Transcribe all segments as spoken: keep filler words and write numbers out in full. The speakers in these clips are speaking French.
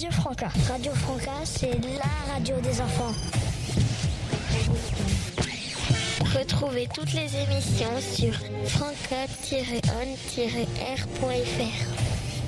Radio Franca. Radio Franca, c'est la radio des enfants. Retrouvez toutes les émissions sur franca tiret on tiret r point f r.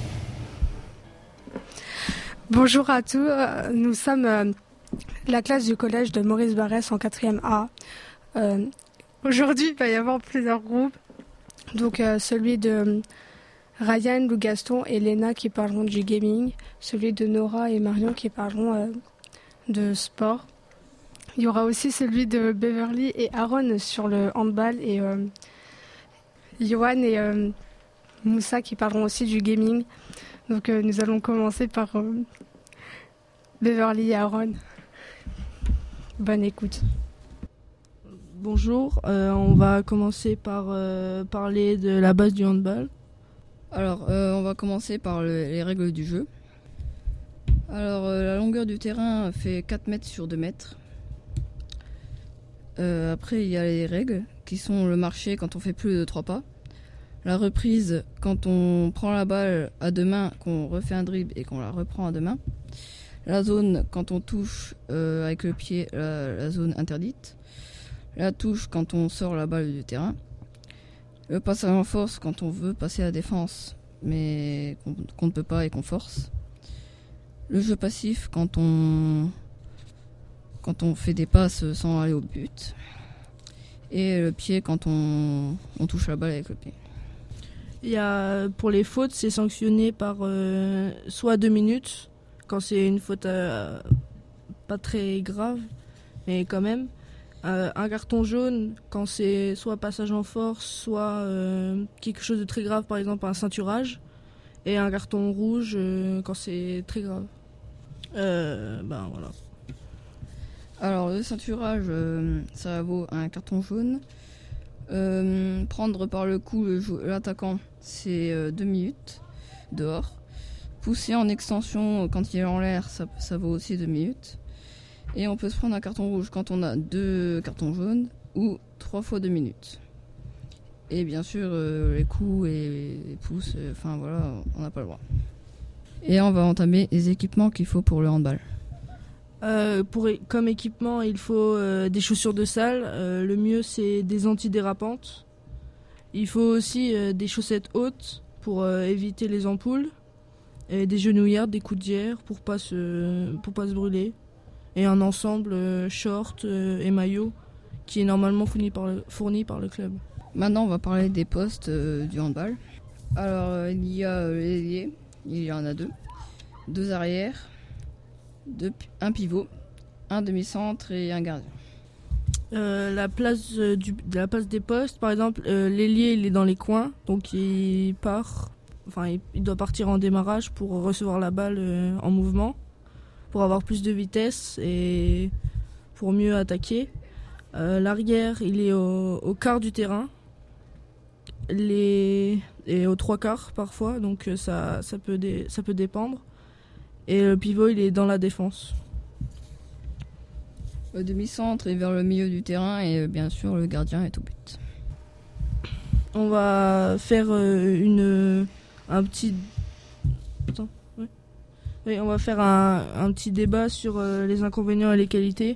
Bonjour à tous, nous sommes euh, la classe du collège de Maurice Barrès en quatrième A. Euh, aujourd'hui, il va y avoir plusieurs groupes. Donc euh, celui de Ryan, Lou Gaston et Léna qui parleront du gaming, celui de Nora et Marion qui parleront euh, de sport. Il y aura aussi celui de Beverly et Aaron sur le handball et euh, Johan et euh, Moussa qui parleront aussi du gaming. Donc euh, nous allons commencer par euh, Beverly et Aaron. Bonne écoute. Bonjour, euh, on va commencer par euh, parler de la base du handball. Alors, euh, on va commencer par le, les règles du jeu. Alors, euh, la longueur du terrain fait quatre mètres sur deux mètres. Euh, après, il y a les règles qui sont le marché quand on fait plus de trois pas. La reprise quand on prend la balle à deux mains, qu'on refait un dribble et qu'on la reprend à deux mains. La zone quand on touche euh, avec le pied la, la zone interdite. La touche quand on sort la balle du terrain. Le passage en force quand on veut passer à la défense, mais qu'on, qu'on ne peut pas et qu'on force. Le jeu passif quand on, quand on fait des passes sans aller au but. Et le pied quand on, on touche la balle avec le pied. Il y a, pour les fautes, c'est sanctionné par euh, soit deux minutes, quand c'est une faute euh, pas très grave, mais quand même. Euh, un carton jaune quand c'est soit passage en force, soit euh, quelque chose de très grave, par exemple un ceinturage, et un carton rouge euh, quand c'est très grave. Euh, ben voilà. Alors le ceinturage, euh, ça vaut un carton jaune. Euh, prendre par le cou le jou- l'attaquant, c'est euh, deux minutes dehors. Pousser en extension quand il est en l'air, ça, ça vaut aussi deux minutes. Et on peut se prendre un carton rouge quand on a deux cartons jaunes ou trois fois deux minutes. Et bien sûr, euh, les coups et les pouces, enfin euh, voilà, on n'a pas le droit. Et on va entamer les équipements qu'il faut pour le handball. Euh, pour, comme équipement, il faut euh, des chaussures de salle. Euh, le mieux, c'est des antidérapantes. Il faut aussi euh, des chaussettes hautes pour euh, éviter les ampoules. Et des genouillères, des coudières pour pas se, pour pas se brûler. Et un ensemble euh, short euh, et maillot qui est normalement fourni par le, fourni par le club. Maintenant, on va parler des postes euh, du handball. Alors, euh, il y a euh, les ailiers, il y en a deux. Deux arrières, deux, un pivot, un demi-centre et un gardien. Euh, la, place, euh, du, la place des postes, par exemple, euh, l'ailier il est dans les coins, donc il part, enfin il, il doit partir en démarrage pour recevoir la balle euh, en mouvement, pour avoir plus de vitesse et pour mieux attaquer. Euh, l'arrière, il est au, au quart du terrain, les, et aux trois quarts parfois, donc ça, ça, peut dé, ça peut dépendre. Et le pivot, il est dans la défense. Le demi-centre est vers le milieu du terrain et bien sûr le gardien est au but. On va faire une, un petit... Attends, oui. Oui, on va faire un, un petit débat sur euh, les inconvénients et les qualités.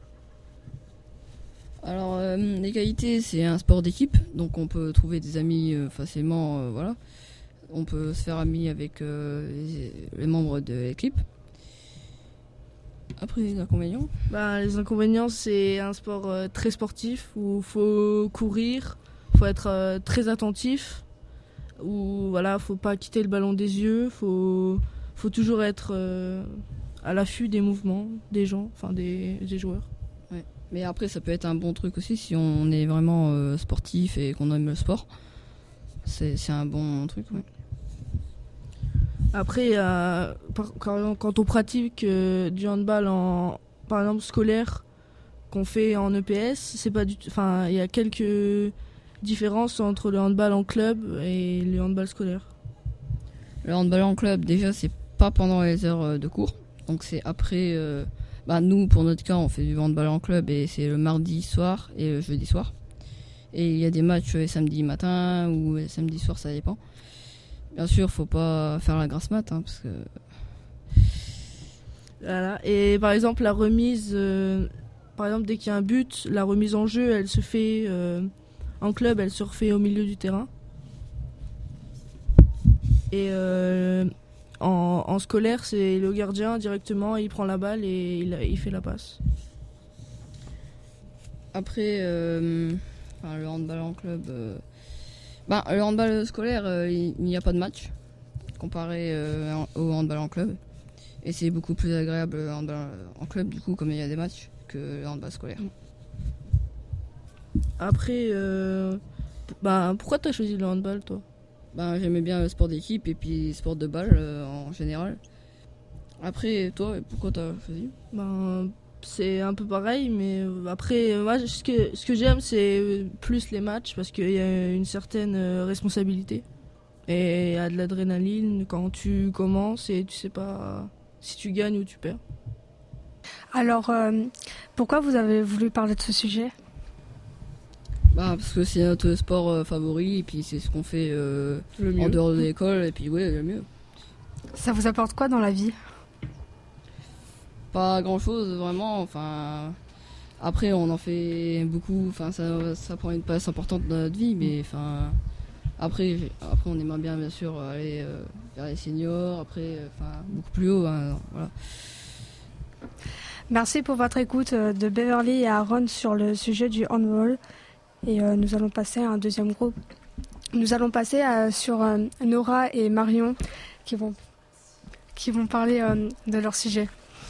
Alors, euh, les qualités, c'est un sport d'équipe, donc on peut trouver des amis euh, facilement, euh, voilà. On peut se faire ami avec euh, les, les membres de l'équipe. Après, les inconvénients bah, Les inconvénients, c'est un sport euh, très sportif où il faut courir, il faut être euh, très attentif, où voilà, faut pas quitter le ballon des yeux, faut... faut toujours être euh, à l'affût des mouvements des gens, enfin des, des joueurs. Ouais. Mais après, ça peut être un bon truc aussi si on est vraiment euh, sportif et qu'on aime le sport. C'est, c'est un bon truc, ouais. Après, euh, quand, quand on pratique euh, du handball, en, par exemple scolaire, qu'on fait en E P S, c'est pas du, enfin, il y a quelques différences entre le handball en club et le handball scolaire. Le handball en club, déjà, c'est pas pendant les heures de cours. Donc c'est après... Euh, bah nous, pour notre cas, on fait du handball en club et c'est le mardi soir et le jeudi soir. Et il y a des matchs les samedis matin ou les samedis soir, ça dépend. Bien sûr, faut pas faire la grasse mat, hein, parce que Voilà. Et par exemple, la remise, euh, par exemple, dès qu'il y a un but, la remise en jeu, elle se fait euh, en club, elle se refait au milieu du terrain. Et euh, en, en scolaire, c'est le gardien directement, il prend la balle et il, il fait la passe. Après, euh, enfin, le handball en club, euh, ben, le handball scolaire, euh, il n'y a pas de match comparé euh, au handball en club. Et c'est beaucoup plus agréable le handball en club, du coup, comme il y a des matchs, que le handball scolaire. Après, euh, bah, pourquoi t'as choisi le handball, toi? Ben, j'aimais bien le sport d'équipe et puis le sport de balle euh, en général. Après, toi, pourquoi t'as choisi? Ben, c'est un peu pareil, mais après, moi, ce que, ce que j'aime, c'est plus les matchs parce qu'il y a une certaine responsabilité. Et il y a de l'adrénaline quand tu commences et tu sais pas si tu gagnes ou tu perds. Alors, euh, pourquoi vous avez voulu parler de ce sujet? Bah, parce que c'est notre sport euh, favori et puis c'est ce qu'on fait euh, en dehors de l'école et puis ouais, le mieux. Ça vous apporte quoi dans la vie? Pas grand chose vraiment, enfin après on en fait beaucoup, enfin ça, ça prend une place importante dans notre vie, mais enfin après, après on aimerait bien bien sûr aller euh, vers les seniors, après enfin beaucoup plus haut, hein, voilà. Merci pour votre écoute de Beverly et Aaron sur le sujet du handball. Et euh, nous allons passer à un deuxième groupe. Nous allons passer à, sur euh, Nora et Marion qui vont, qui vont parler euh, de leur sujet.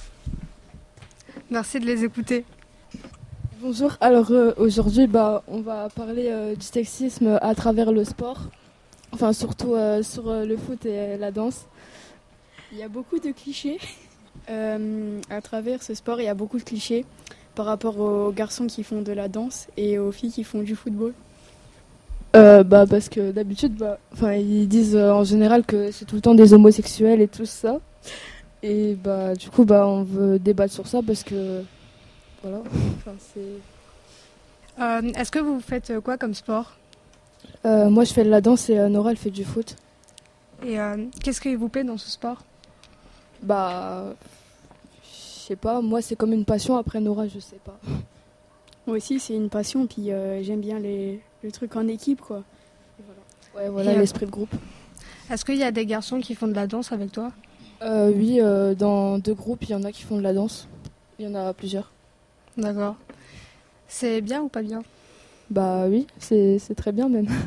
Merci de les écouter. Bonjour, alors euh, aujourd'hui bah, on va parler euh, du sexisme à travers le sport, enfin surtout euh, sur euh, le foot et la danse. Il y a beaucoup de clichés euh, à travers ce sport, il y a beaucoup de clichés par rapport aux garçons qui font de la danse et aux filles qui font du football. Euh, bah, parce que d'habitude, bah, ils disent euh, en général que c'est tout le temps des homosexuels et tout ça. Et bah, du coup, bah, on veut débattre sur ça parce que voilà. Enfin, c'est... Euh, est-ce que vous faites quoi comme sport? euh, Moi, je fais de la danse et euh, Nora, elle fait du foot. Et euh, qu'est-ce qui vous plaît dans ce sport? Bah, je sais pas. Moi, c'est comme une passion. Après Nora, je sais pas. Moi aussi, c'est une passion. Puis euh, j'aime bien les, les trucs en équipe, quoi. Et voilà. Ouais, voilà et, l'esprit de groupe. Est-ce qu'il y a des garçons qui font de la danse avec toi? euh, Oui, euh, dans deux groupes, il y en a qui font de la danse. Il y en a plusieurs. D'accord. C'est bien ou pas bien? Bah oui, c'est, c'est très bien même.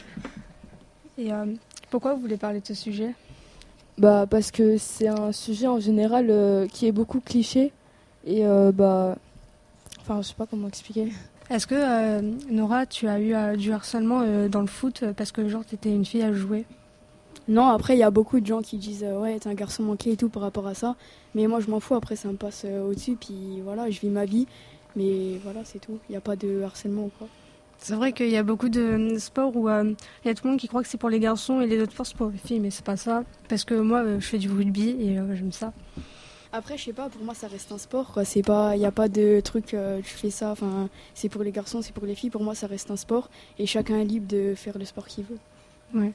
Et euh, pourquoi vous voulez parler de ce sujet? Bah parce que c'est un sujet en général euh, qui est beaucoup cliché. Et euh, bah... Enfin, je sais pas comment expliquer. Est-ce que, euh, Nora, tu as eu euh, du harcèlement euh, dans le foot parce que genre t'étais une fille à jouer? Non, après, il y a beaucoup de gens qui disent euh, ouais, t'es un garçon manqué et tout par rapport à ça. Mais moi, je m'en fous. Après, ça me passe euh, au-dessus. Puis voilà, je vis ma vie. Mais voilà, c'est tout. Il n'y a pas de harcèlement ou quoi. C'est vrai qu'il y a beaucoup de sports où il euh, y a tout le monde qui croit que c'est pour les garçons et les autres sports c'est pour les filles, mais c'est pas ça. Parce que moi, euh, je fais du rugby et euh, j'aime ça. Après, je sais pas, pour moi, ça reste un sport, quoi. C'est pas, il n'y a pas de truc, euh, tu fais ça, enfin, c'est pour les garçons, c'est pour les filles. Pour moi, ça reste un sport et chacun est libre de faire le sport qu'il veut. Ouais.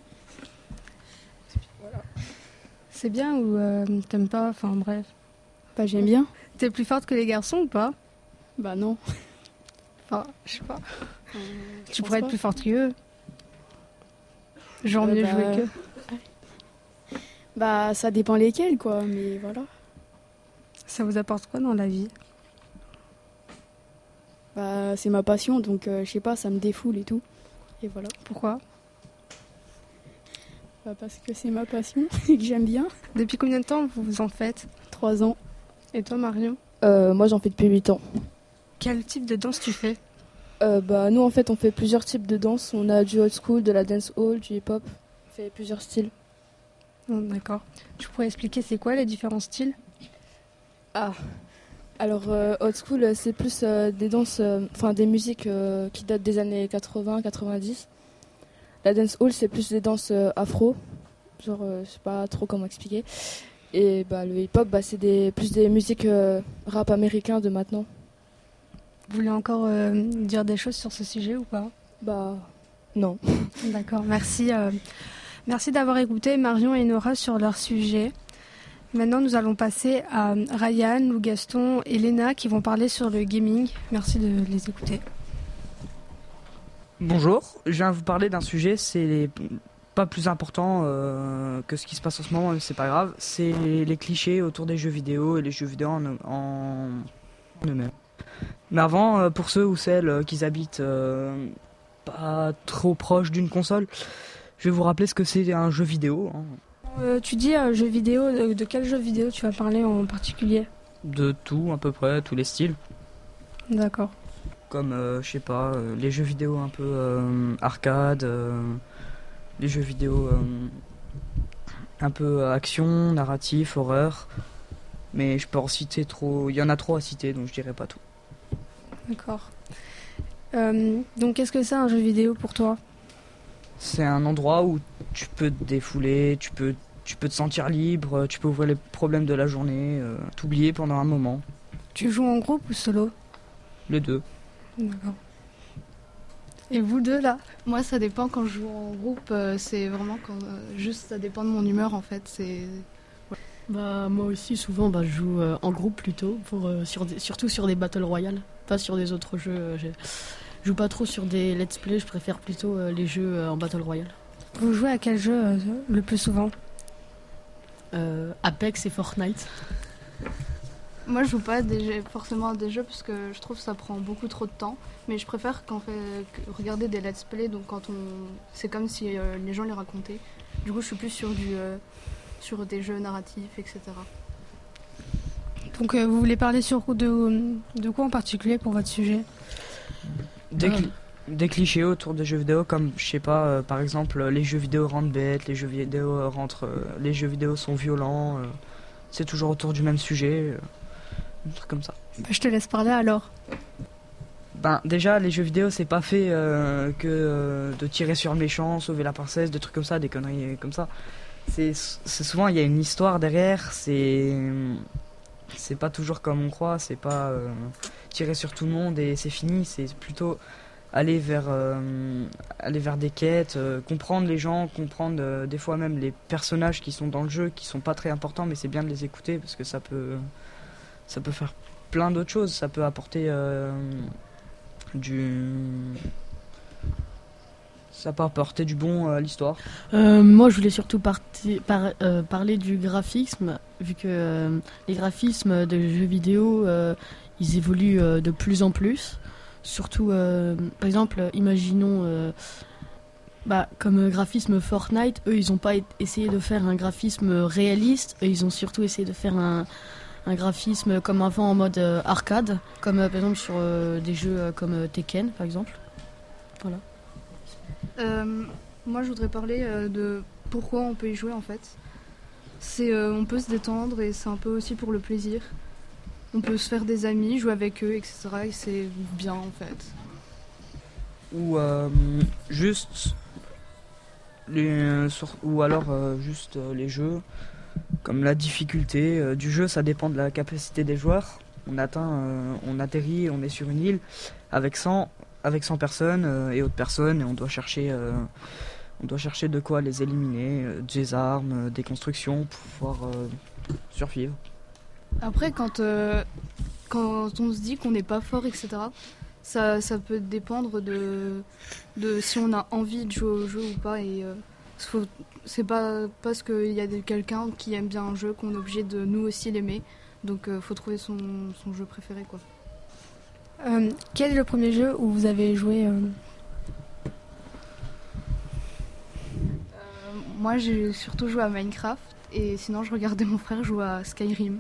Voilà. C'est bien ou euh, t'aimes pas? Enfin, bref. Bah, j'aime bien. T'es plus forte que les garçons ou pas? Bah, non. Enfin, je sais pas. Euh, tu pourrais pas. être plus forte qu'eux. Genre euh, mieux bah... jouer qu'eux. Bah, ça dépend lesquels, quoi, mais voilà. Ça vous apporte quoi dans la vie? Bah, c'est ma passion, donc euh, je sais pas, ça me défoule et tout. Et voilà. Pourquoi? Bah, parce que c'est ma passion et que j'aime bien. Depuis combien de temps vous en faites? Trois ans. Et toi, Marion? euh, Moi, j'en fais depuis huit ans. Quel type de danse tu fais? euh, bah, Nous, en fait, on fait plusieurs types de danse. On a du old school, de la dance hall, du hip-hop. On fait plusieurs styles. Oh, d'accord. Tu pourrais expliquer c'est quoi les différents styles? Ah, alors euh, old school, c'est plus euh, des danses, enfin euh, des musiques euh, qui datent des années quatre-vingts quatre-vingt-dix. La dance hall, c'est plus des danses euh, afro, genre euh, je sais pas trop comment expliquer. Et bah le hip-hop, bah, c'est des, plus des musiques euh, rap américain de maintenant. Vous voulez encore euh, dire des choses sur ce sujet ou pas? Bah non. D'accord, merci. Euh, merci d'avoir écouté Marion et Nora sur leur sujet. Maintenant, nous allons passer à Ryan, Lou Gaston et Léna qui vont parler sur le gaming. Merci de les écouter. Bonjour, je viens vous parler d'un sujet, c'est pas plus important euh, que ce qui se passe en ce moment, mais c'est pas grave. C'est les clichés autour des jeux vidéo et les jeux vidéo en, en, en eux-mêmes. Mais avant, euh, pour ceux ou celles qui habitent euh, pas trop proche d'une console, je vais vous rappeler ce que c'est un jeu vidéo. Hein. Euh, tu dis euh, jeu vidéo, de, de quel jeu vidéo tu vas parler en particulier ? De tout, à peu près, tous les styles. D'accord. Comme, euh, je sais pas, euh, les jeux vidéo un peu euh, arcade, euh, les jeux vidéo euh, un peu action, narratif, horreur. Mais je peux en citer trop, il y en a trop à citer, donc je dirais pas tout. D'accord. Euh, donc qu'est-ce que c'est un jeu vidéo pour toi ? C'est un endroit où tu peux te défouler, tu peux, tu peux te sentir libre, tu peux ouvrir les problèmes de la journée, euh, t'oublier pendant un moment. Tu joues en groupe ou solo ? Les deux. D'accord. Et vous deux là ? Moi, ça dépend. Quand je joue en groupe, euh, c'est vraiment quand euh, juste ça dépend de mon humeur en fait. C'est ouais. Bah moi aussi souvent bah, je joue euh, en groupe plutôt pour euh, sur des, surtout sur des battle royale, pas sur des autres jeux. Euh, je joue pas trop sur des let's play, je préfère plutôt euh, les jeux euh, en battle royale. Vous jouez à quel jeu euh, le plus souvent ? euh, Apex et Fortnite. Moi, je joue pas des jeux, forcément à des jeux parce que je trouve que ça prend beaucoup trop de temps. Mais je préfère quand fait regarder des let's play. Donc quand on, c'est comme si euh, les gens les racontaient. Du coup, je suis plus sur du, euh, sur des jeux narratifs, et cetera. Donc euh, vous voulez parler sur de, de quoi en particulier pour votre sujet ? Des, cli- des clichés autour des jeux vidéo, comme je sais pas, euh, par exemple, les jeux vidéo rendent bêtes, les jeux vidéo rentrent, euh, les jeux vidéo sont violents. Euh, c'est toujours autour du même sujet. Euh, Un truc comme ça. Bah, je te laisse parler alors. Ben déjà les jeux vidéo c'est pas fait euh, que euh, de tirer sur le méchant, sauver la princesse, des trucs comme ça, des conneries comme ça. C'est, c'est souvent il y a une histoire derrière, c'est c'est pas toujours comme on croit, c'est pas euh, tirer sur tout le monde et c'est fini, c'est plutôt aller vers euh, aller vers des quêtes, euh, comprendre les gens, comprendre euh, des fois même les personnages qui sont dans le jeu qui sont pas très importants mais c'est bien de les écouter parce que ça peut ça peut faire plein d'autres choses, ça peut apporter euh, du ça peut apporter du bon à l'histoire. Euh, moi, je voulais surtout parti, par, euh, parler du graphisme, vu que euh, les graphismes de jeux vidéo, euh, ils évoluent euh, de plus en plus. Surtout, euh, par exemple, imaginons, euh, bah, comme graphisme Fortnite, eux, ils n'ont pas essayé de faire un graphisme réaliste, eux, ils ont surtout essayé de faire un un graphisme comme avant en mode euh, arcade, comme euh, par exemple sur euh, des jeux euh, comme euh, Tekken par exemple. Voilà. Euh, moi, je voudrais parler euh, de pourquoi on peut y jouer en fait. C'est, euh, on peut se détendre et c'est un peu aussi pour le plaisir. On peut se faire des amis, jouer avec eux, et cetera. Et c'est bien en fait. Ou euh, juste les, sur, ou alors euh, juste euh, les jeux. Comme la difficulté euh, du jeu, ça dépend de la capacité des joueurs. On atteint, euh, on atterrit, on est sur une île avec cent, avec cent personnes euh, et autres personnes et on doit chercher, euh, on doit chercher de quoi les éliminer, euh, des armes, euh, des constructions pour pouvoir euh, survivre. Après, quand, euh, quand on se dit qu'on n'est pas fort, et cetera, ça, ça peut dépendre de, de si on a envie de jouer au jeu ou pas. Et euh, faut, c'est pas parce qu'il y a quelqu'un qui aime bien un jeu qu'on est obligé de nous aussi l'aimer. Donc, il euh, faut trouver son, son jeu préféré, quoi. Euh, quel est le premier jeu où vous avez joué euh... Euh, Moi, j'ai surtout joué à Minecraft. Et sinon, je regardais mon frère jouer à Skyrim.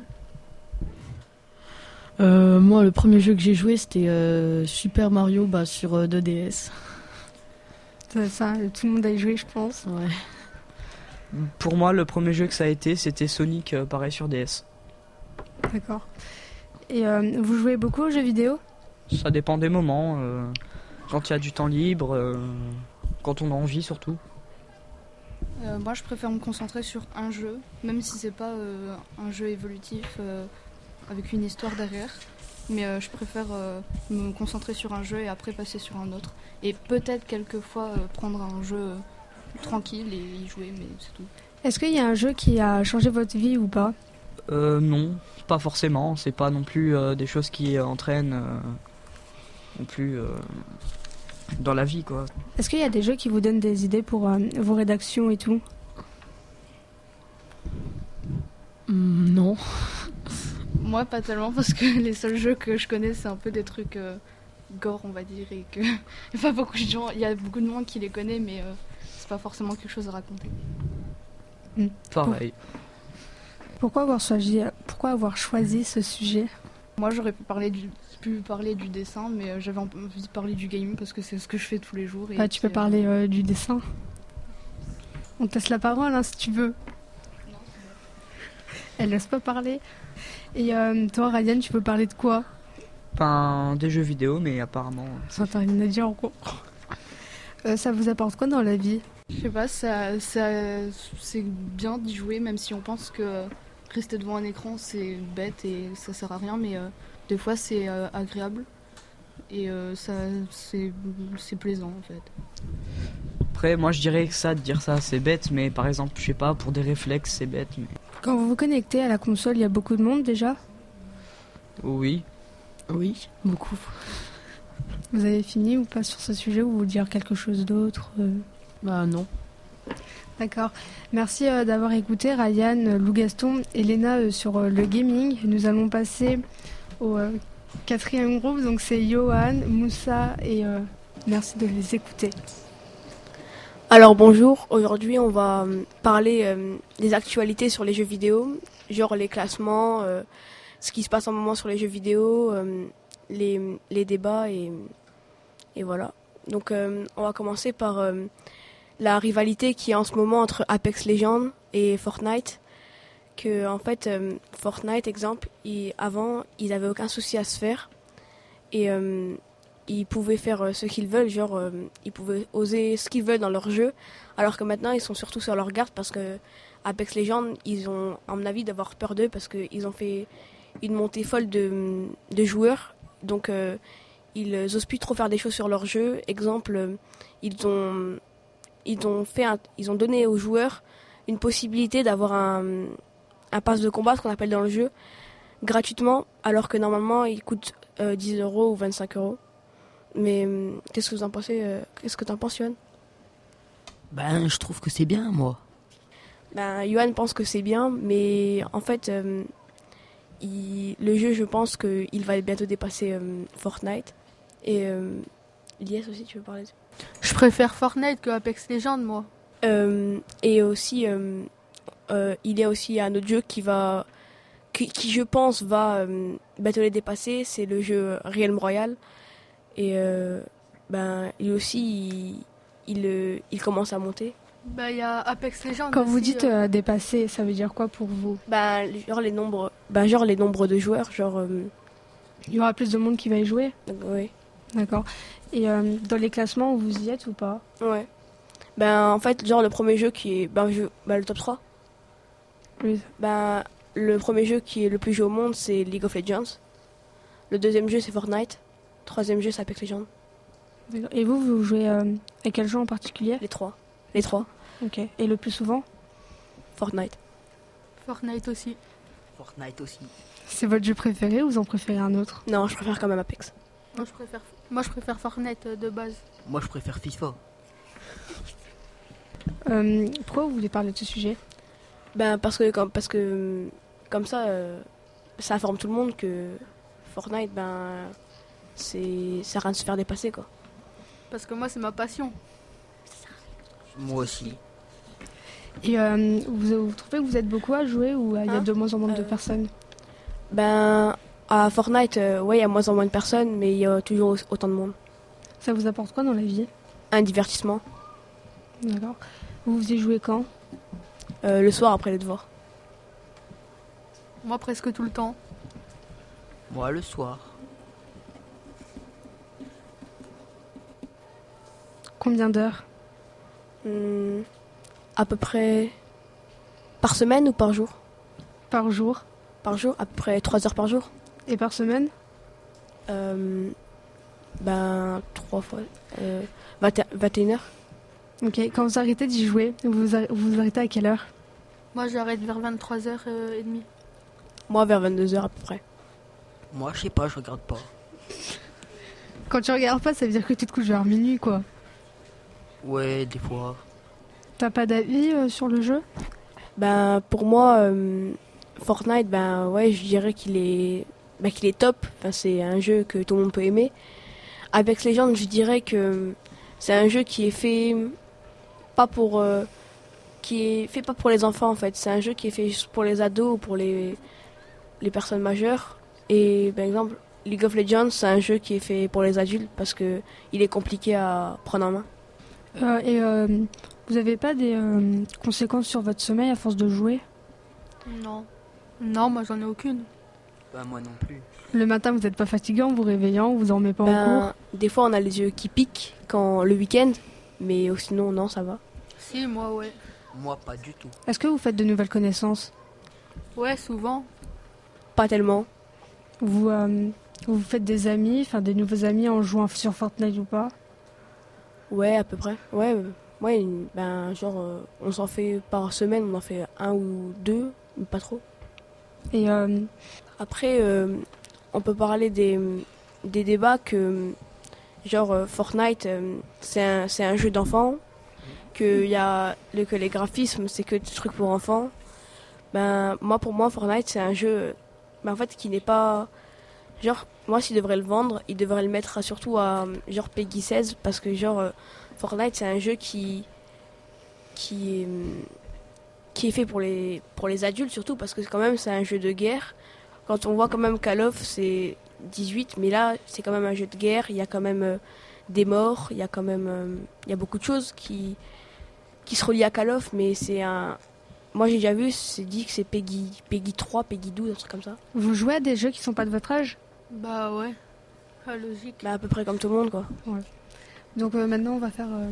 Euh, moi, le premier jeu que j'ai joué, c'était euh, Super Mario bah, sur euh, deux D S. C'est ça, tout le monde a y joué, je pense. Ouais. Pour moi, le premier jeu que ça a été, c'était Sonic, euh, pareil sur D S. D'accord. Et euh, vous jouez beaucoup aux jeux vidéo ? Ça dépend des moments, euh, quand il y a du temps libre, euh, quand on a envie surtout. Euh, moi, je préfère me concentrer sur un jeu, même si c'est pas euh, un jeu évolutif euh, avec une histoire derrière. Mais euh, je préfère euh, me concentrer sur un jeu et après passer sur un autre. Et peut-être quelquefois euh, prendre un jeu euh, tranquille et y jouer, mais c'est tout. Est-ce qu'il y a un jeu qui a changé votre vie ou pas ? Euh, non, pas forcément. C'est pas non plus euh, des choses qui euh, entraînent euh, non plus euh, dans la vie, quoi. Est-ce qu'il y a des jeux qui vous donnent des idées pour euh, vos rédactions et tout? Hmm, non. Moi, pas tellement, parce que les seuls jeux que je connais, c'est un peu des trucs euh, gore, on va dire, et que il y a pas beaucoup de gens, il y a beaucoup de monde qui les connaît, mais euh, c'est pas forcément quelque chose à raconter. Mm. Pareil. Pourquoi avoir choisi, pourquoi avoir choisi ce sujet? Moi, j'aurais pu parler du, pu parler du dessin, mais euh, j'avais envie de parler du gaming parce que c'est ce que je fais tous les jours. Et Bah, tu peux puis, parler euh, du dessin. On te laisse la parole hein, si tu veux. Non, Elle laisse pas parler. Et euh, toi, Ryan, tu peux parler de quoi? Enfin, des jeux vidéo, mais apparemment. Ça t'a rien à dire en gros. Euh, ça vous apporte quoi dans la vie? Je sais pas, ça, ça, c'est bien d'y jouer, même si on pense que rester devant un écran c'est bête et ça sert à rien, mais euh, des fois c'est euh, agréable et euh, ça, c'est, c'est plaisant en fait. Après, moi je dirais que ça, de dire ça, c'est bête, mais par exemple, je sais pas, pour des réflexes, c'est bête, mais. Quand vous vous connectez à la console, il y a beaucoup de monde déjà? Oui. Oui, beaucoup. Vous avez fini ou pas sur ce sujet ou vous dire quelque chose d'autre euh Bah non. D'accord. Merci euh, d'avoir écouté Ryan, euh, Lou Gaston et Léna euh, sur euh, le gaming. Nous allons passer au euh, quatrième groupe, donc c'est Johan, Moussa et euh, merci de les écouter. Alors bonjour, aujourd'hui on va euh, parler euh, des actualités sur les jeux vidéo, genre les classements, euh, ce qui se passe en ce moment sur les jeux vidéo, euh, les, les débats et, et voilà. Donc euh, on va commencer par euh, la rivalité qui est en ce moment entre Apex Legends et Fortnite. Que en fait euh, Fortnite exemple, ils, avant ils avaient aucun souci à se faire et euh, ils pouvaient faire euh, ce qu'ils veulent, genre euh, ils pouvaient oser ce qu'ils veulent dans leur jeu, alors que maintenant ils sont surtout sur leur garde parce que Apex Legends ils ont à mon avis d'avoir peur d'eux parce qu'ils ont fait une montée folle de, de joueurs, donc euh, ils osent plus trop faire des choses sur leur jeu. Exemple, euh, ils ont ils ont fait un, ils ont donné aux joueurs une possibilité d'avoir un un pass de combat, ce qu'on appelle dans le jeu, gratuitement, alors que normalement il coûte euh, dix euros ou vingt-cinq euros. Mais euh, qu'est-ce que vous en pensez euh, Qu'est-ce que t'en penses, Yohan? Ben, je trouve que c'est bien, moi. Ben, Yohan pense que c'est bien, mais en fait, euh, il, le jeu, je pense qu'il va bientôt dépasser euh, Fortnite. Et euh, Lies aussi, tu veux parler? Je préfère Fortnite que Apex Legends, moi. Euh, et aussi, euh, euh, il y a aussi un autre jeu qui va, qui, qui je pense va euh, bientôt les dépasser, c'est le jeu Realm Royale. Et euh, ben, lui aussi, il, il, euh, il commence à monter. Bah, il y a Apex Legends. Quand aussi, vous dites euh... euh, dépasser, ça veut dire quoi pour vous? Ben, genre les nombres, ben, genre les nombres de joueurs, genre. Euh... Il y aura plus de monde qui va y jouer? Oui. D'accord. Et euh, dans les classements, vous y êtes ou pas? Ouais. Ben, en fait, genre le premier jeu qui est, ben, jeu, ben le top trois. Oui. Ben, le premier jeu qui est le plus joué au monde, c'est League of Legends. Le deuxième jeu, c'est Fortnite. Le troisième jeu, c'est Apex Legends. D'accord. Et vous, vous jouez euh, à quel jeu en particulier? Les trois. Les trois. Ok. Et le plus souvent? Fortnite. Fortnite aussi. Fortnite aussi. C'est votre jeu préféré ou vous en préférez un autre? Non, je préfère quand même Apex. Moi, je préfère, moi, je préfère Fortnite de base. Moi, je préfère FIFA. Euh, pourquoi vous voulez parler de ce sujet? Ben, parce que, comme, parce que, comme ça, euh, ça informe tout le monde que Fortnite, ben, c'est, ça rien de se faire dépasser, quoi. Parce que moi, c'est ma passion. Moi aussi. Et euh, vous, vous trouvez que vous êtes beaucoup à jouer ou il euh, y a Hein de moins en moins euh, de personnes? Ben, à Fortnite, euh, ouais, il y a moins en moins de personnes, mais il y a toujours autant de monde. Ça vous apporte quoi dans la vie? Un divertissement. D'accord. Vous vous y jouez quand? euh, Le soir après les devoirs. Moi, presque tout le temps. Moi, le soir. Combien d'heures? Hum, à peu près par semaine ou par jour? Par jour. Par jour, à peu près trois heures par jour. Et par semaine? euh, Ben, trois fois. Euh, vingt et une heures. Ok. Quand vous arrêtez d'y jouer, vous vous arrêtez à quelle heure? Moi, j'arrête vers vingt-trois heures trente. Moi, vers vingt-deux heures à peu près. Moi, je sais pas, je regarde pas. Quand tu regardes pas, ça veut dire que tu te couches vers minuit, quoi. Ouais, des fois. T'as pas d'avis euh, sur le jeu? Ben, pour moi, euh, Fortnite, ben ouais, je dirais qu'il est, ben, qu'il est top. Enfin, c'est un jeu que tout le monde peut aimer. Apex Legends, je dirais que c'est un jeu qui est fait pas pour, euh, qui est fait pas pour les enfants en fait. C'est un jeu qui est fait juste pour les ados ou pour les les personnes majeures. Et par exemple, League of Legends, c'est un jeu qui est fait pour les adultes parce que il est compliqué à prendre en main. Euh, et euh, vous avez pas des euh, conséquences sur votre sommeil à force de jouer? Non. Non, moi j'en ai aucune. Bah, moi non plus. Le matin, vous n'êtes pas fatiguant, vous réveillant, vous dormez pas en Ben, cours? des fois, on a les yeux qui piquent quand le week-end, mais euh, sinon, non, ça va. Si, moi, ouais. Moi, pas du tout. Est-ce que vous faites de nouvelles connaissances? Ouais, souvent. Pas tellement. Vous, euh, vous faites des amis, enfin des nouveaux amis en jouant sur Fortnite ou pas? Ouais, à peu près. Ouais, euh, ouais une- ben, genre, euh, on s'en fait par semaine, on en fait un ou deux, mais pas trop. Et euh, Après, euh, on peut parler des, des débats que, genre, euh, Fortnite, euh, c'est un, c'est un jeu d'enfants, que, y a, le, que les graphismes, c'est que des trucs pour enfants. Ben, moi, pour moi, Fortnite, c'est un jeu, ben, en fait, qui n'est pas... Genre, moi, s'ils devraient le vendre, ils devraient le mettre à- surtout à, genre, Peggy seize, parce que, genre, euh, Fortnite, c'est un jeu qui... qui est... qui est fait pour les, pour les adultes surtout, parce que quand même c'est un jeu de guerre. Quand on voit quand même Call of c'est dix-huit, mais là c'est quand même un jeu de guerre, il y a quand même euh, des morts, il y a quand même euh, il y a beaucoup de choses qui, qui se relient à Call of, mais c'est un... Moi j'ai déjà vu, c'est dit que c'est Peggy, Peggy trois, Peggy douze, un truc comme ça. vous jouez à des jeux qui sont pas de votre âge? Bah ouais. Pas logique. Bah à peu près comme tout le monde quoi. Donc euh, maintenant on va faire... euh,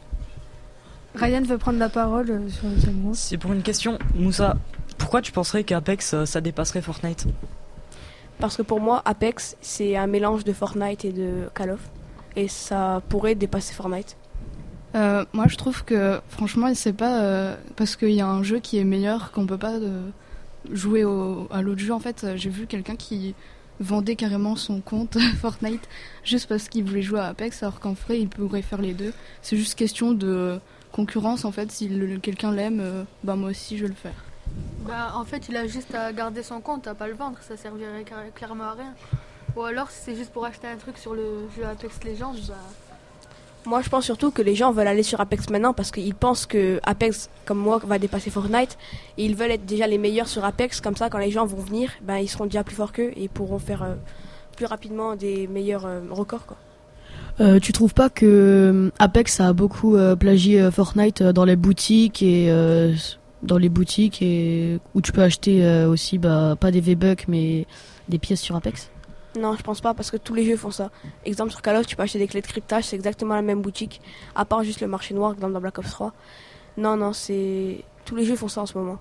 Ryan veut prendre la parole euh, sur le thème rose. C'est pour une question, Moussa. Pourquoi tu penserais qu'Apex, euh, ça dépasserait Fortnite? Parce que pour moi Apex c'est un mélange de Fortnite et de Call of, et ça pourrait dépasser Fortnite. Euh, moi, je trouve que, franchement, c'est pas euh, parce qu'il y a un jeu qui est meilleur qu'on peut pas euh, jouer au, à l'autre jeu. En fait, euh, j'ai vu quelqu'un qui vendait carrément son compte Fortnite juste parce qu'il voulait jouer à Apex, alors qu'en vrai, il pourrait faire les deux. C'est juste question de concurrence, en fait. Si le- quelqu'un l'aime, euh, bah moi aussi, je vais le faire. Bah, en fait, il a juste à garder son compte, à pas le vendre, ça servirait car- clairement à rien. Ou alors, si c'est juste pour acheter un truc sur le jeu Apex Legends, bah. Moi, je pense surtout que les gens veulent aller sur Apex maintenant parce qu'ils pensent que Apex, comme moi, va dépasser Fortnite. Et ils veulent être déjà les meilleurs sur Apex. Comme ça, quand les gens vont venir, ben, ils seront déjà plus forts qu'eux et pourront faire euh, plus rapidement des meilleurs euh, records, quoi. Euh, tu trouves pas que euh, Apex a beaucoup euh, plagié euh, Fortnite euh, dans les boutiques et euh, dans les boutiques et où tu peux acheter euh, aussi bah, pas des V-Bucks mais des pièces sur Apex? Non, je pense pas parce que tous les jeux font ça. Exemple, sur Call of, tu peux acheter des clés de cryptage, c'est exactement la même boutique, à part juste le marché noir comme dans Black Ops trois. Non, non, c'est. Tous les jeux font ça en ce moment.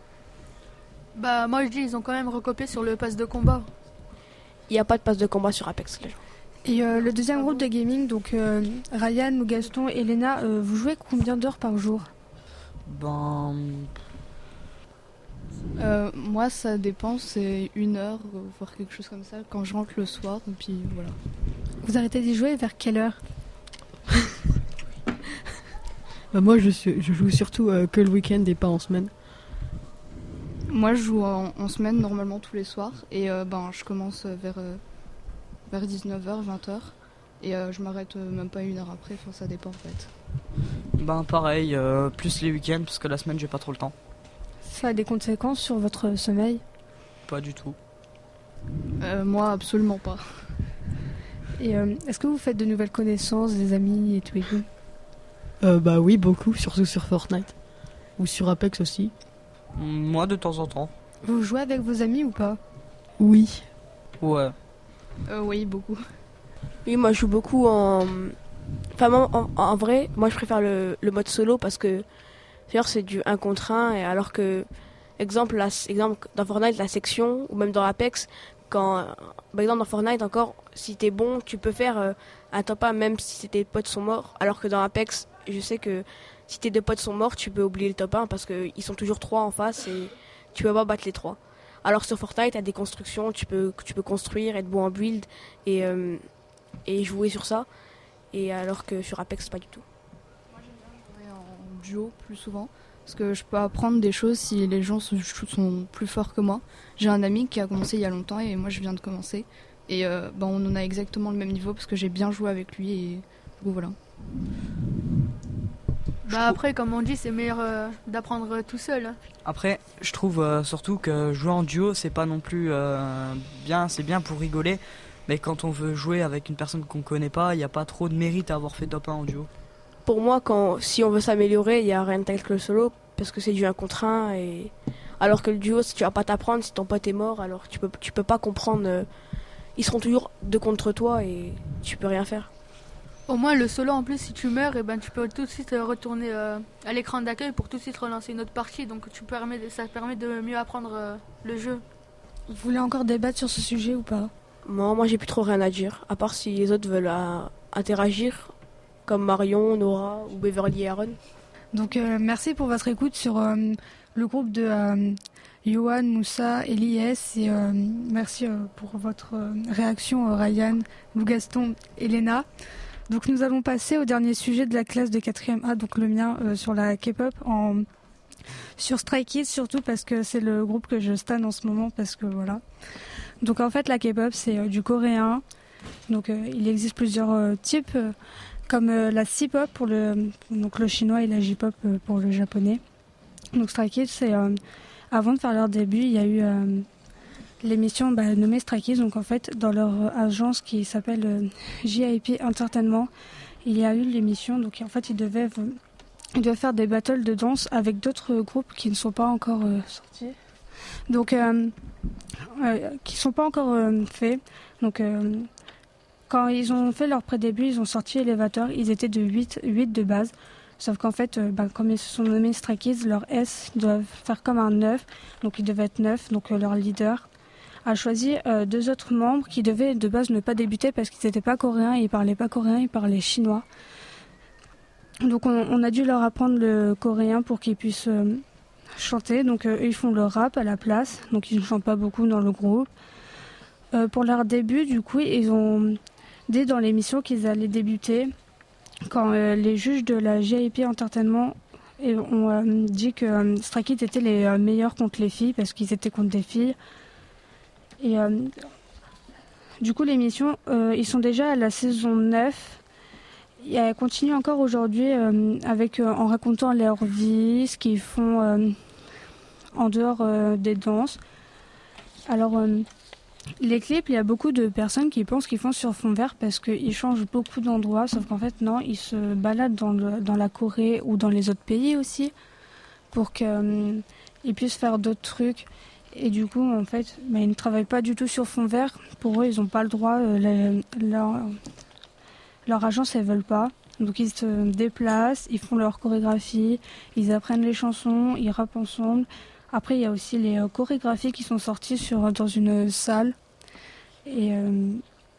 Bah, moi je dis, ils ont quand même recopié sur le pass de combat. Il n'y a pas de passe de combat sur Apex, les gens. Et euh, le deuxième groupe de gaming, donc euh, Ryan, ou Gaston et Léna, euh, vous jouez combien d'heures par jour? Ben. Euh, moi, ça dépend, c'est une heure, euh, voire quelque chose comme ça, quand je rentre le soir, et puis voilà. Vous arrêtez d'y jouer vers quelle heure? Bah, moi je, suis, je joue surtout euh, que le week-end et pas en semaine. Moi, je joue en, en semaine, normalement, tous les soirs, et euh, ben, je commence vers, euh, vers dix-neuf heures, vingt heures, et euh, je m'arrête euh, même pas une heure après, enfin, ça dépend, en fait. Ben pareil, euh, plus les week-ends, parce que la semaine j'ai pas trop le temps. Ça a des conséquences sur votre sommeil? Pas du tout. Euh, moi, absolument pas. Et euh, est-ce que vous faites de nouvelles connaissances, des amis et tout et tout? Euh, bah oui, beaucoup, surtout sur Fortnite. Ou sur Apex aussi. Moi de temps en temps. Vous jouez avec vos amis ou pas? Oui. Ouais. Euh, oui, beaucoup. Oui, moi je joue beaucoup en. Enfin, moi, en, en vrai, moi je préfère le, le mode solo parce que d'ailleurs c'est du un contre un, et alors que, exemple, la, exemple, dans Fortnite, la section, ou même dans Apex, quand, par exemple dans Fortnite encore, si t'es bon, tu peux faire euh, un top un même si tes potes sont morts, alors que dans Apex, je sais que si tes deux potes sont morts, tu peux oublier le top un parce qu'ils sont toujours trois en face et tu peux pas battre les trois. Alors sur Fortnite, tu as des constructions, tu peux, tu peux construire, être bon en build et, euh, et jouer sur ça. Et alors que sur Apex, pas du tout. Moi j'aime bien jouer en duo plus souvent. Parce que je peux apprendre des choses si les gens sont, sont plus forts que moi. J'ai un ami qui a commencé il y a longtemps et moi je viens de commencer. Et euh, bah, on en a exactement le même niveau parce que j'ai bien joué avec lui et du coup voilà. Bah après, comme on dit, c'est meilleur euh, d'apprendre tout seul. Hein. Après, je trouve euh, surtout que jouer en duo, c'est pas non plus euh, bien, c'est bien pour rigoler. Mais quand on veut jouer avec une personne qu'on connaît pas, il n'y a pas trop de mérite à avoir fait top un en duo. Pour moi, quand, si on veut s'améliorer, il n'y a rien de tel que le solo, parce que c'est du un contre un. Et... Alors que le duo, si tu vas pas t'apprendre, si ton pote est mort, alors tu peux, tu peux pas comprendre. Euh, ils seront toujours deux contre toi et tu peux rien faire. Au moins, le solo, en plus, si tu meurs, et ben, tu peux tout de suite retourner euh, à l'écran d'accueil pour tout de suite relancer une autre partie. Donc tu permets de, ça permet de mieux apprendre euh, le jeu. Vous voulez encore débattre sur ce sujet ou pas? Non, moi j'ai plus trop rien à dire, à part si les autres veulent euh, interagir. Comme Marion, Nora ou Beverly et Aaron. Donc euh, merci pour votre écoute sur euh, le groupe de euh, Johan, Moussa, Elias et euh, merci euh, pour votre euh, réaction euh, Ryan, Lou Gaston, Elena. Donc nous allons passer au dernier sujet de la classe de quatrième A, donc le mien euh, sur la K-pop, en... sur Stray Kids surtout parce que c'est le groupe que je stan en ce moment parce que voilà. Donc en fait la K-pop c'est euh, du coréen, donc euh, il existe plusieurs euh, types. Euh, comme euh, la C-pop pour le, donc le chinois et la J-pop euh, pour le japonais. Donc Stray Kids, c'est, euh, avant de faire leur début, il y a eu euh, l'émission bah, nommée Stray Kids. Donc en fait, dans leur euh, agence qui s'appelle euh, J I P Entertainment, il y a eu l'émission. Donc en fait, ils devaient, euh, ils devaient faire des battles de danse avec d'autres groupes qui ne sont pas encore euh, sortis. Donc, euh, euh, qui ne sont pas encore euh, faits. Donc... Euh, Quand ils ont fait leur pré-début, ils ont sorti Elevator, ils étaient de huit, huit de base. Sauf qu'en fait, euh, bah, comme ils se sont nommés Stray Kids, leur S doivent faire comme un neuf, donc ils devaient être neuf, donc euh, leur leader a choisi euh, deux autres membres qui devaient de base ne pas débuter parce qu'ils n'étaient pas coréens, ils parlaient pas coréen, ils parlaient chinois. Donc on, on a dû leur apprendre le coréen pour qu'ils puissent euh, chanter, donc euh, ils font le rap à la place, donc ils ne chantent pas beaucoup dans le groupe. Euh, pour leur début, du coup, ils ont... Dès dans l'émission qu'ils allaient débuter, quand euh, les juges de la J I P Entertainment ont euh, dit que euh, Stray Kids étaient les euh, meilleurs contre les filles parce qu'ils étaient contre des filles. Et euh, du coup, l'émission, euh, ils sont déjà à la saison neuf. Et elle continue encore aujourd'hui euh, avec, euh, en racontant leur vie, ce qu'ils font euh, en dehors euh, des danses. Alors... Euh, Les clips, il y a beaucoup de personnes qui pensent qu'ils font sur fond vert parce qu'ils changent beaucoup d'endroits, sauf qu'en fait non, ils se baladent dans, le, dans la Corée ou dans les autres pays aussi pour qu'ils euh, puissent faire d'autres trucs. Et du coup, en fait, bah, ils ne travaillent pas du tout sur fond vert. Pour eux, ils n'ont pas le droit, euh, les, leur, leur agence, elles ne veulent pas. Donc ils se déplacent, ils font leur chorégraphie, ils apprennent les chansons, ils rappent ensemble. Après, il y a aussi les euh, chorégraphies qui sont sorties sur, dans une salle. Et euh,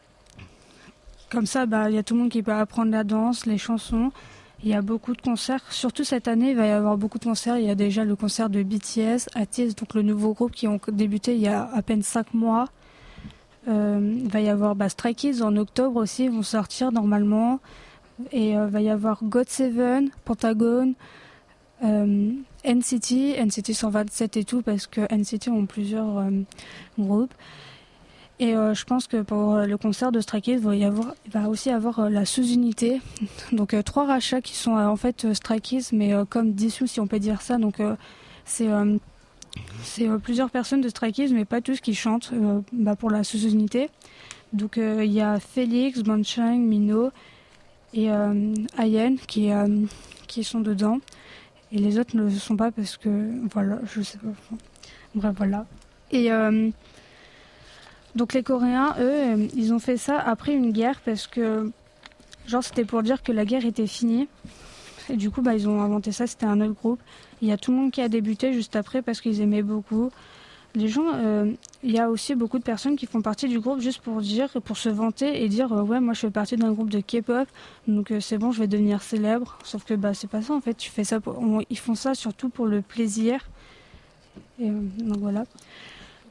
comme ça, bah, il y a tout le monde qui peut apprendre la danse, les chansons. Il y a beaucoup de concerts. Surtout cette année, il va y avoir beaucoup de concerts. Il y a déjà le concert de B T S, A T S, donc le nouveau groupe qui ont débuté il y a à peine cinq mois. Euh, il va y avoir bah, Stray Kids en octobre aussi, ils vont sortir normalement. Et il euh, va y avoir God Seven, Pentagon, euh, N C T, N C T cent vingt-sept et tout, parce que N C T ont plusieurs euh, groupes. Et euh, je pense que pour le concert de Stray Kids, il va, y avoir, il va aussi avoir euh, la sous-unité. Donc euh, trois rachats qui sont euh, en fait euh, Stray Kids, mais euh, comme dissous si on peut dire ça. Donc euh, c'est, euh, c'est euh, plusieurs personnes de Stray Kids, mais pas tous qui chantent euh, bah, pour la sous-unité. Donc il euh, y a Félix, Banchang, Mino et euh, Ayen qui, euh, qui sont dedans. Et les autres ne le sont pas parce que, voilà, je sais pas. Bref, voilà. Et euh, donc les Coréens, eux, ils ont fait ça après une guerre parce que, genre, c'était pour dire que la guerre était finie. Et du coup, bah, ils ont inventé ça, c'était un autre groupe. Il y a tout le monde qui a débuté juste après parce qu'ils aimaient beaucoup. Les gens, euh, il y a aussi beaucoup de personnes qui font partie du groupe juste pour dire, pour se vanter et dire euh, ouais, moi je fais partie d'un groupe de K-pop, donc euh, c'est bon, je vais devenir célèbre. Sauf que bah c'est pas ça en fait. Tu fais ça, pour, on, ils font ça surtout pour le plaisir. Et euh, donc voilà.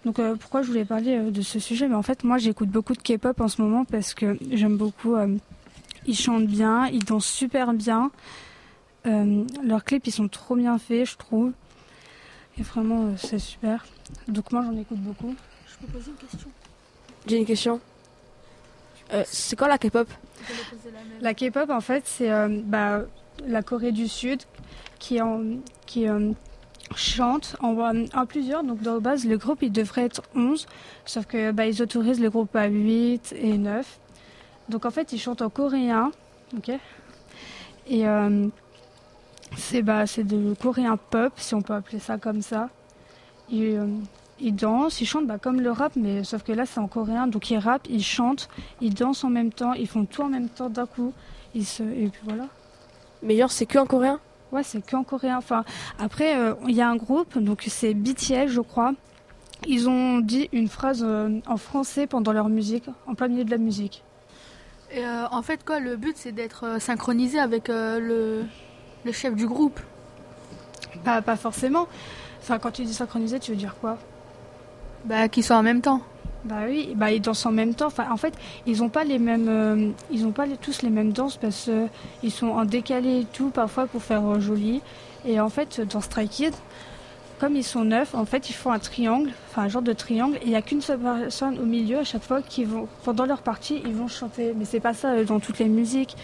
Donc euh, pourquoi je voulais parler euh, de ce sujet? Mais en fait, moi, j'écoute beaucoup de K-pop en ce moment parce que j'aime beaucoup. Euh, ils chantent bien, ils dansent super bien. Euh, leurs clips, ils sont trop bien faits, je trouve. Et vraiment, euh, c'est super. Donc moi, j'en écoute beaucoup. Je peux poser une question? J'ai une question. Euh, c'est quoi la K-pop? La K-pop, en fait, c'est euh, bah, la Corée du Sud qui, en, qui euh, chante en, en plusieurs. Donc, dans la base, le groupe, il devrait être onze. Sauf que bah, ils autorisent le groupe à huit et neuf. Donc, en fait, ils chantent en coréen. Ok. Et euh, c'est bah, c'est de coréen pop, si on peut appeler ça comme ça. Et, euh, ils dansent, ils chantent bah, comme le rap, mais sauf que là c'est en coréen, donc ils rappent, ils chantent, ils dansent en même temps, ils font tout en même temps d'un coup, ils se... et puis voilà. Mais genre c'est que en coréen? Ouais, c'est que en coréen. Enfin, après, il euh, y a un groupe, donc c'est B T S, je crois. Ils ont dit une phrase euh, en français pendant leur musique, en plein milieu de la musique. Et euh, en fait, quoi, le but c'est d'être euh, synchronisé avec euh, le, le chef du groupe. Bah, pas forcément. Enfin, quand tu dis synchronisé, tu veux dire quoi? Bah, qu'ils soient en même temps. Bah oui, bah ils dansent en même temps. Enfin, en fait, ils ont pas les mêmes, euh, ils ont pas les, tous les mêmes danses parce qu'ils euh, sont en décalé et tout parfois pour faire euh, joli. Et en fait, dans Stray Kids, comme ils sont neuf, en fait, ils font un triangle, enfin un genre de triangle. Et il y a qu'une seule personne au milieu à chaque fois qui vont, pendant leur partie, ils vont chanter. Mais c'est pas ça euh, dans toutes les musiques.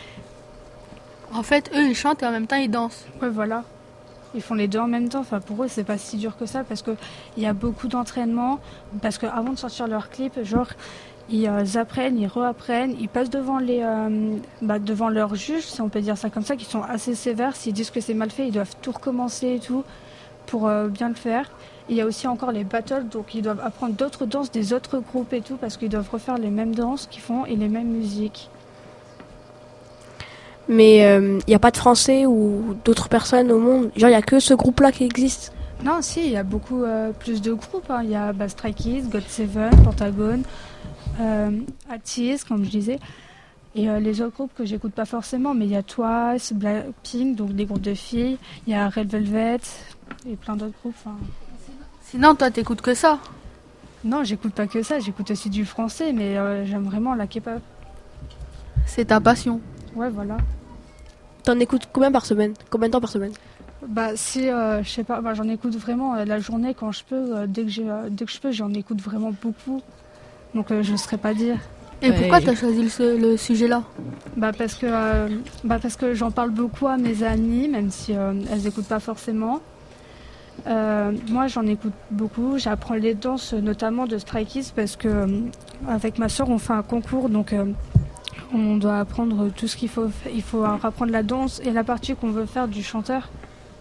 En fait, eux, ils chantent et en même temps, ils dansent. Ouais, voilà. Ils font les deux en même temps. Enfin, pour eux, c'est pas si dur que ça parce qu'il y a beaucoup d'entraînement. Parce qu'avant de sortir leur clip, genre, ils euh, apprennent, ils reapprennent, ils passent devant, les, euh, bah, devant leurs juges, si on peut dire ça comme ça, qui sont assez sévères. S'ils disent que c'est mal fait, ils doivent tout recommencer et tout pour euh, bien le faire. Il y a aussi encore les battles, donc ils doivent apprendre d'autres danses des autres groupes et tout parce qu'ils doivent refaire les mêmes danses qu'ils font et les mêmes musiques. Mais il euh, n'y a pas de Français ou d'autres personnes au monde? Genre, il n'y a que ce groupe-là qui existe? Non, si, il y a beaucoup euh, plus de groupes. Il hein. y a bah, Stray Kids, God Seven, Pentagon, euh, ATEEZ, comme je disais. Et euh, les autres groupes que j'écoute pas forcément, mais il y a Twice, Blackpink, donc des groupes de filles. Il y a Red Velvet et plein d'autres groupes. Hein. Sinon, toi, t'écoutes que ça? Non, j'écoute pas que ça. J'écoute aussi du français, mais euh, j'aime vraiment la K-pop. C'est ta passion? Ouais, voilà. T'en écoutes combien par semaine? Combien de temps par semaine? Bah si, euh, je sais pas, bah, j'en écoute vraiment euh, la journée quand je peux, euh, dès que j'ai, euh, dès que je peux, j'en écoute vraiment beaucoup. Donc euh, je ne saurais pas dire. Et ouais. Pourquoi t'as choisi le, le sujet-là? Bah parce que, euh, bah parce que j'en parle beaucoup à mes amies, même si euh, elles n'écoutent pas forcément. Euh, moi j'en écoute beaucoup, j'apprends les danses notamment de Stray Kids parce que euh, avec ma soeur on fait un concours donc. Euh, On doit apprendre tout ce qu'il faut. Il faut apprendre la danse et la partie qu'on veut faire du chanteur.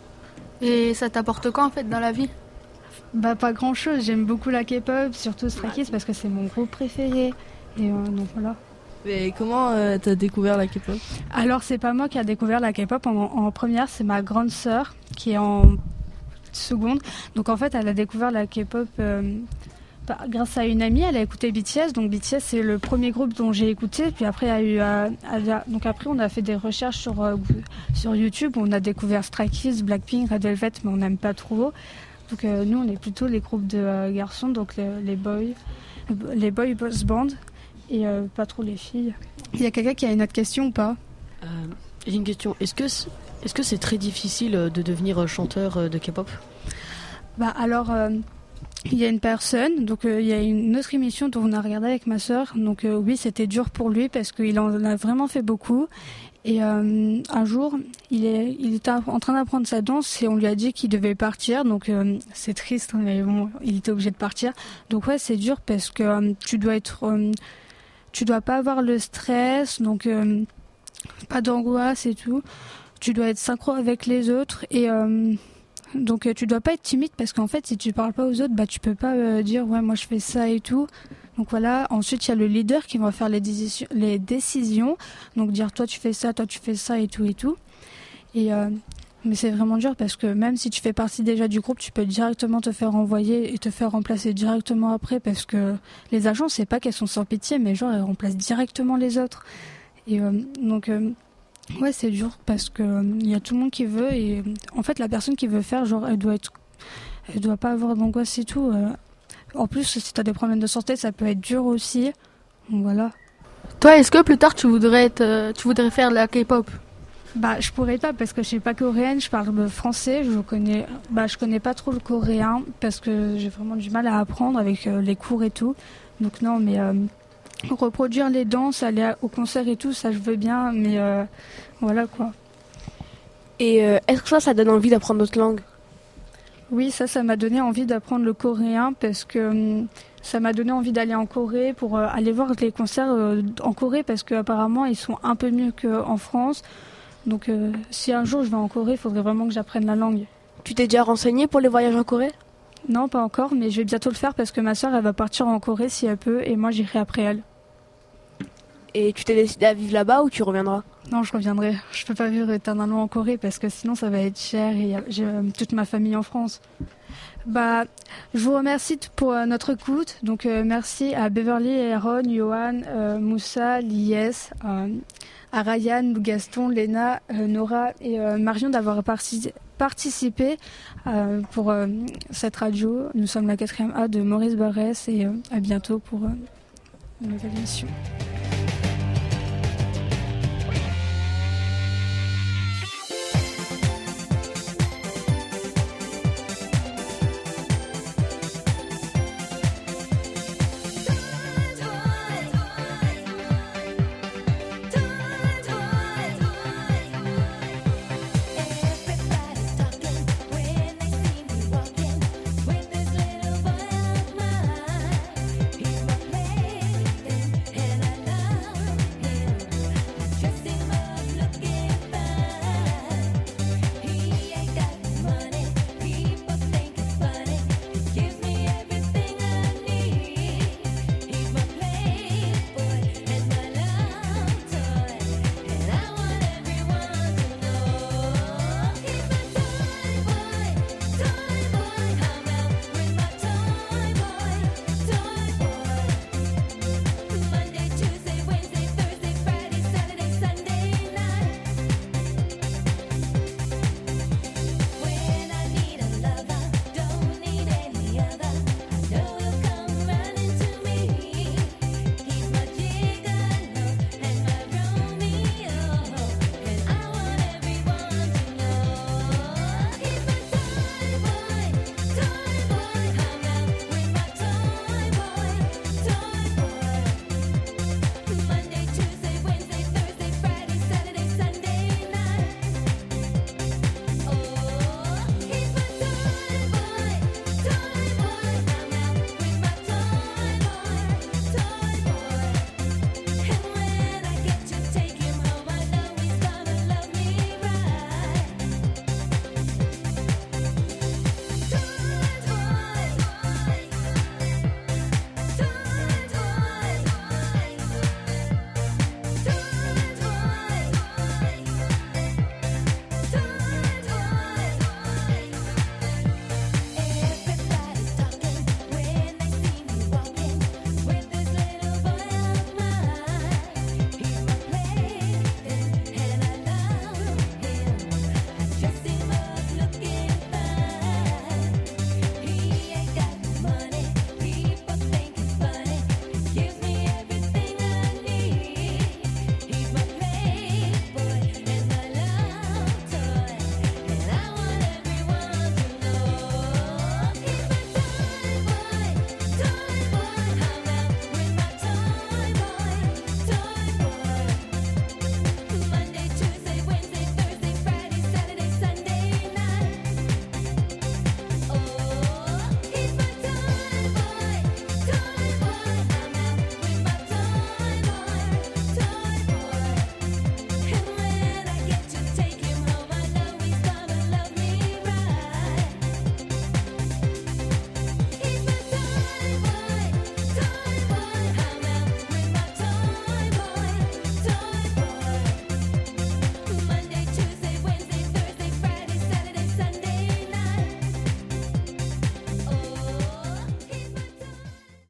Et ça t'apporte quoi en fait dans la vie? Bah pas grand chose. J'aime beaucoup la K-pop, surtout Stray Kids parce que c'est mon groupe préféré. Et euh, donc voilà. Mais comment euh, t'as découvert la K-pop? Alors c'est pas moi qui a découvert la K-pop en, en première, c'est ma grande sœur qui est en seconde. Donc en fait elle a découvert la K-pop. Euh, grâce à une amie, elle a écouté B T S, donc B T S c'est le premier groupe dont j'ai écouté, puis après il y a eu, euh, a, donc après on a fait des recherches sur, euh, sur YouTube, on a découvert Stray Kids, Blackpink, Red Velvet, mais on n'aime pas trop, donc euh, nous on est plutôt les groupes de euh, garçons, donc les, les boys, les boy boss band, et euh, pas trop les filles. Il y a quelqu'un qui a une autre question ou pas? euh, J'ai une question, est-ce que c'est, est-ce que c'est très difficile de devenir chanteur de K-pop? Bah alors... Euh, Il y a une personne, donc euh, il y a une autre émission dont on a regardé avec ma sœur. Donc euh, oui, c'était dur pour lui parce qu'il en a vraiment fait beaucoup. Et euh, un jour, il, est, il était en train d'apprendre sa danse et on lui a dit qu'il devait partir. Donc euh, c'est triste, mais bon, il était obligé de partir. Donc ouais, c'est dur parce que euh, tu dois être, euh, tu dois pas avoir le stress, donc euh, pas d'angoisse et tout. Tu dois être synchro avec les autres et euh, donc euh, tu dois pas être timide parce qu'en fait si tu parles pas aux autres bah tu peux pas euh, dire ouais moi je fais ça et tout. Donc voilà, ensuite il y a le leader qui va faire les, décisions, les décisions, donc dire toi tu fais ça, toi tu fais ça et tout et tout. Et euh, mais c'est vraiment dur parce que même si tu fais partie déjà du groupe, tu peux directement te faire envoyer et te faire remplacer directement après parce que les agents c'est pas qu'elles sont sans pitié mais genre elles remplacent directement les autres. Et euh, donc euh, ouais, c'est dur parce que il euh, y a tout le monde qui veut et en fait la personne qui veut faire genre elle doit être elle doit pas avoir d'angoisse et tout. Euh, en plus, si tu as des problèmes de santé, ça peut être dur aussi. Donc voilà. Toi, est-ce que plus tard tu voudrais être, euh, tu voudrais faire de la K-pop? Bah, je pourrais pas parce que je suis pas coréenne, je parle le français, je connais, bah, je connais pas trop le coréen parce que j'ai vraiment du mal à apprendre avec euh, les cours et tout. Donc non, mais euh, reproduire les danses, aller au concert et tout, ça je veux bien, mais euh, voilà quoi. Et euh, est-ce que ça, ça donne envie d'apprendre d'autres langues? Oui, ça, ça m'a donné envie d'apprendre le coréen parce que euh, ça m'a donné envie d'aller en Corée pour euh, aller voir les concerts euh, en Corée parce qu'apparemment ils sont un peu mieux qu'en France. Donc euh, si un jour je vais en Corée, il faudrait vraiment que j'apprenne la langue. Tu t'es déjà renseigné pour les voyages en Corée? Non, pas encore, mais je vais bientôt le faire parce que ma soeur, elle va partir en Corée si elle peut et moi j'irai après elle. Et tu t'es décidé à vivre là-bas ou tu reviendras? Non, je reviendrai. Je peux pas vivre éternellement en Corée parce que sinon ça va être cher et j'ai euh, toute ma famille en France. Bah, je vous remercie pour euh, notre écoute. Donc euh, merci à Beverly, Aaron, Johan, euh, Moussa, Lies, euh, à Ryan, Lou Gaston, Léna, euh, Nora et euh, Marion d'avoir participé. participer euh, pour euh, cette radio. Nous sommes la quatrième A de Maurice Barrès et euh, à bientôt pour euh, une nouvelle émission.